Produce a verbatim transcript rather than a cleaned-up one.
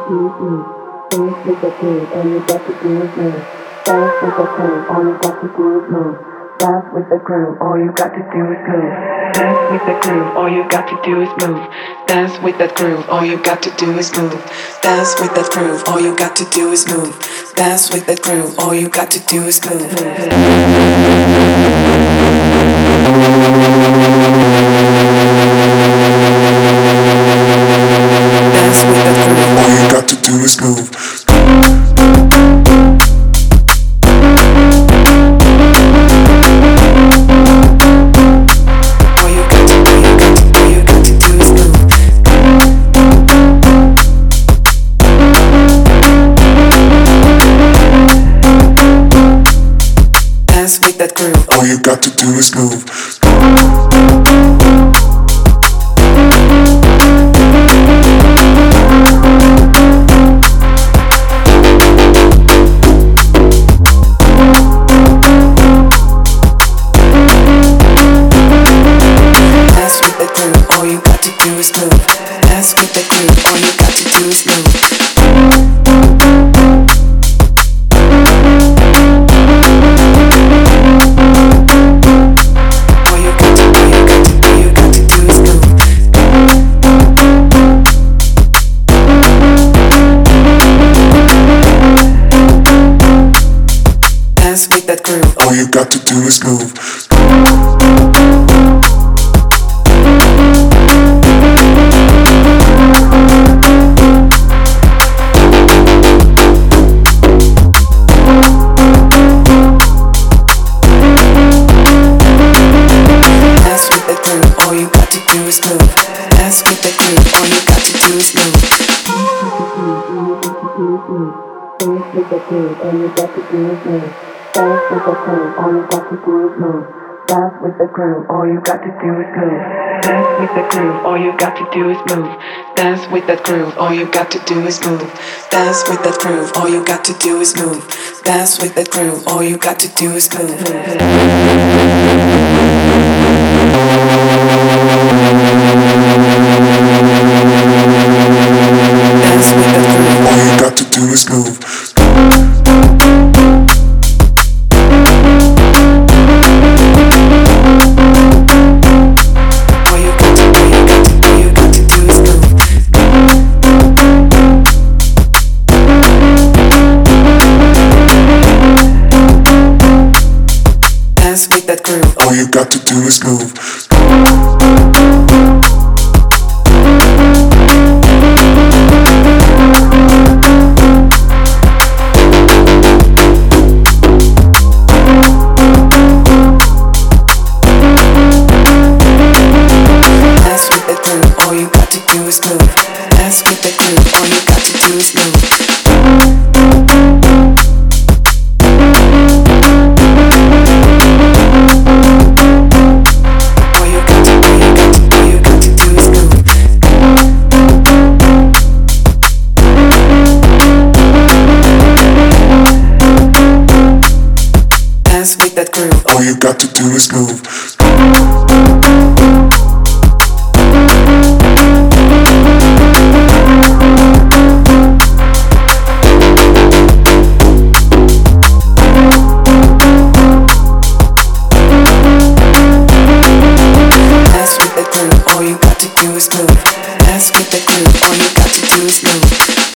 move. Dance with the groove, all you got to do is move. Dance with the groove, all you got to do is move. Dance with the groove, all you got to do is move. Dance with the groove, all you got to do is move. Dance with that groove, all you got to do is move. Dance with that groove, all you got to do is move. Dance with that groove, all you got to do is move. Dance with that groove, all you got to do is move. That groove, all you got to do is move. Dance with the groove, all you got to do is move. Dance with the groove, all you got to do is move. Dance with that groove, all you got to do is move. Dance with that groove, all you got to do is move. Dance with that groove, all you got to do is move. Dance with the groove, all you got to do is move. Dance with the groove, all you got to do is move. Dance with the groove, all you got to do is move. Dance with the groove, all you got to do is move. Dance with that groove, all you got to do is move. Dance with that groove, all you got to do is move. Dance with that groove, all you got to do is move. Dance with that groove, all you got to do is move. Dance with that groove, all you got to do is move. Dance with that groove, all you got to do is move. Dance with that groove, all you got to do is move. Dance with that groove, all you got to do is move. Dance with that groove, all you got to do is move. Dance with that groove, all you got to do is move.